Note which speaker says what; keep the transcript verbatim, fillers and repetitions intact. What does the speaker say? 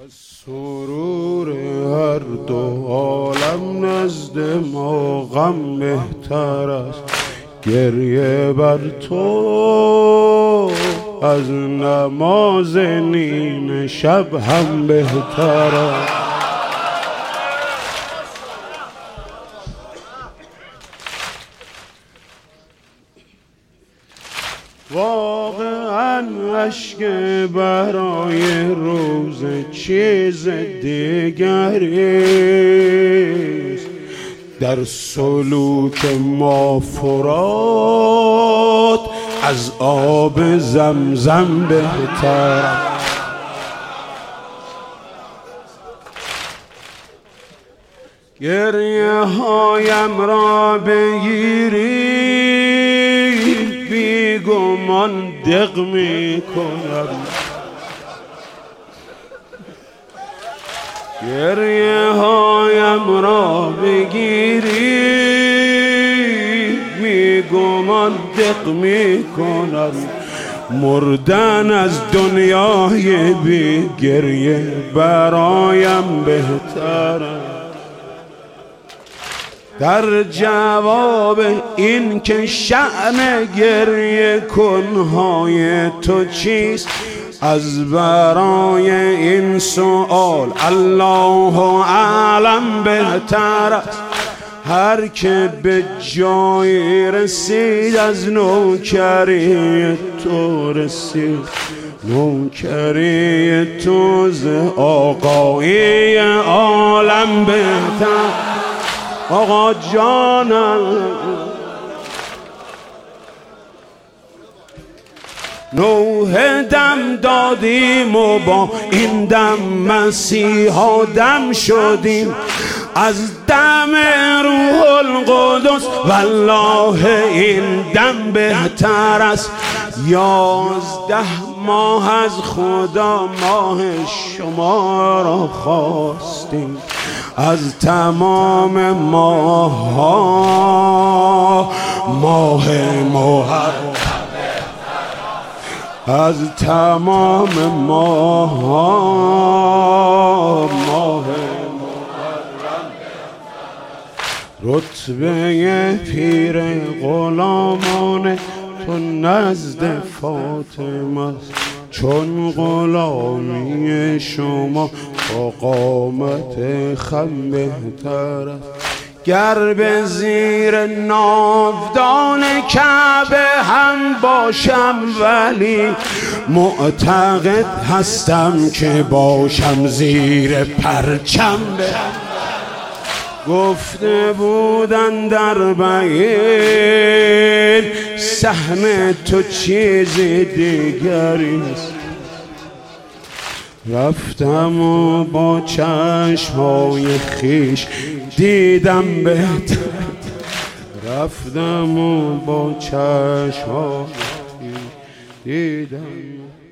Speaker 1: از سرور هر دو عالم نزد ما غم بهتر است. گریه بر تو از نماز نیمه شب هم بهتر است. واقعا اشک برای روز چیز دیگریست. در سلوک ما فرات از آب زمزم بهتر. گریه هایم را بگیری بی گمان دق می کنم. گریه هایم را بگیری بی گمان دق می کنم. مردن از دنیای بی گریه برایم بهتر. در جواب این که شأن گریه کنهای تو چیست، از برای این سؤال الله اعلم بهتر است. هر که به جایی رسید از نوکری تو رسید. نوکری تو ز آقای عالم بهتر. آقا جانم نوح دم دادیم و با این دم مسیحا دم شدیم. از دم روح القدس والله این دم بهتر است. یازده ماه از خدا ماه شما را خواستیم. از تمام ماه ها ماه محرم. از تمام ماه ها ماه محرم. رتبه پیر غلامان تو نزد فاطمه است. چون غلامی شما با قامت خم بهتر است. گر به زیر ناودان کعبه هم باشم ولی معتقد هستم که باشم زیر پرچم بهتر. گفته بودن در بین سهم تو چیز دیگریست. رفتم و با چشمای خیش دیدم بهتر. رفتم و با چشمای خیش دیدم